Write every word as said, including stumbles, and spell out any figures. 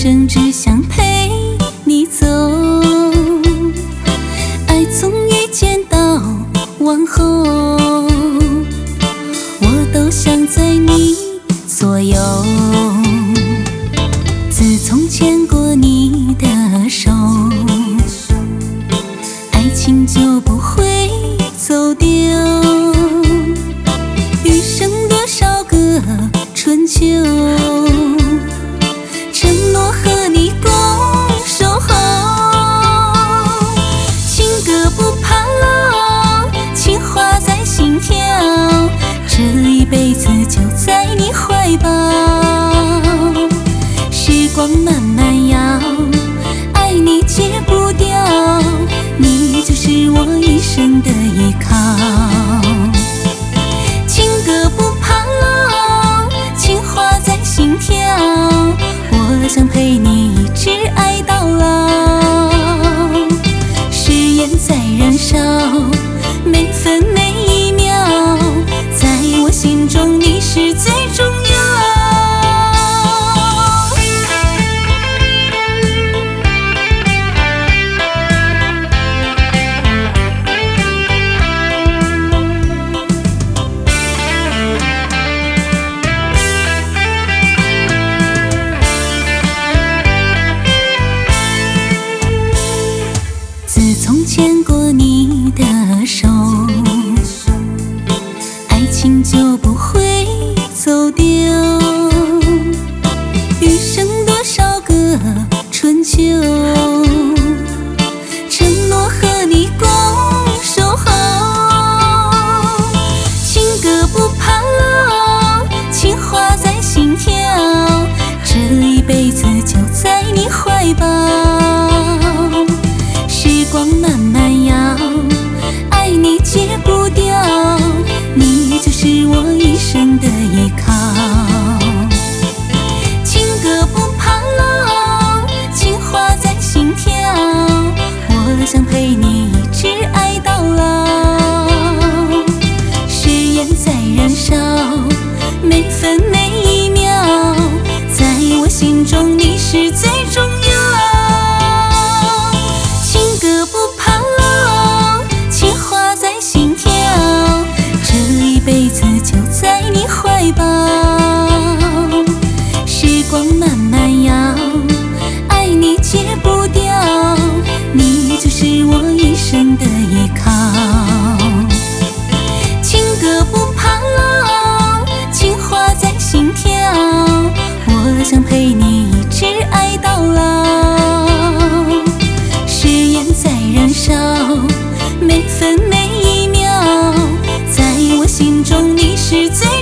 生只想陪你走，爱从遇见到往后，我都想在你左右。自从牵过你的手，爱情就不会走丢。余生多少个春秋，承诺和你共守候。情歌不怕老，情话在心跳，这一辈子就在你怀抱。时光慢慢摇，爱你戒不掉，你就是我一生的依靠。情歌不怕老，情话在心跳，我想陪你一直爱到老。誓言在燃烧，每分每一秒，在我心中你是最重要。自从牵过你的手，爱情就不会走丢。余生多少个春秋，承诺和你共守候。情歌不怕老，情话在心跳，这一辈子就在你怀抱。时光慢慢摇，爱你戒不掉，你就是我一生的依靠。情歌不怕老，情话在心跳，我想陪你一直爱到老。誓言在燃烧，每分每一秒，在我心中你是最重要。辈子就在你怀抱。时光慢慢摇，爱你戒不掉，你就是我一生的依靠。情歌不怕老，情话在心跳，我想陪你一直爱到老。誓言在燃烧，每分每一秒，在我心中你是最